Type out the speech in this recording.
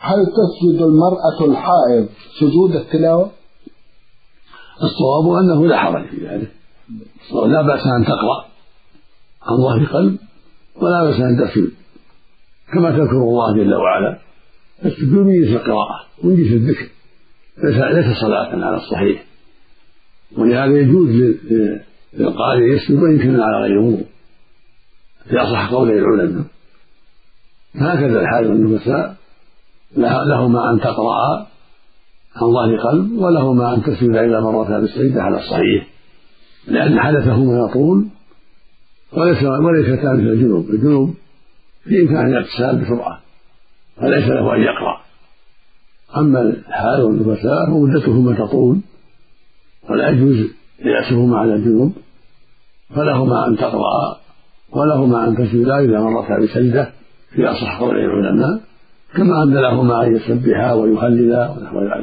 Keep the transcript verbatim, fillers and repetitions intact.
هل تسجد المرأة الحائض سجود التلاوة؟ الصواب أنه لا حرج في ذلك، لا بأس أن تقرأ عن ظهر قلب ولا بأس أن تسجد كما تذكر الله جل وعلا. السجود من جنس القراءة ومن جنس الذكر، ليس صلاة على الصحيح، ولهذا يجوز للقارئ يسجد وإن كان على غير وضوء في أصح قولي العلماء. هكذا الحال والنفساء لهما أن تقرأ عن ظهر قلب ولهما أن تسجد إذا مرتا بالسجدة على الصحيح، لأن حدثهما يطول وليس مثل الجنوب. الجنوب في إمكان الاغتسال بسرعة فليس له أن يقرأ، أما الحال والنفساء فمدتهما تطول ولا يجوز يأسهما على الجنوب، فلهما أن تقرأ ولهما أن تسجدا إذا مرتا بسجدة في أصح قول العلماء، كما أن لهما أن يسبحا ويهللا ونحو ذلك.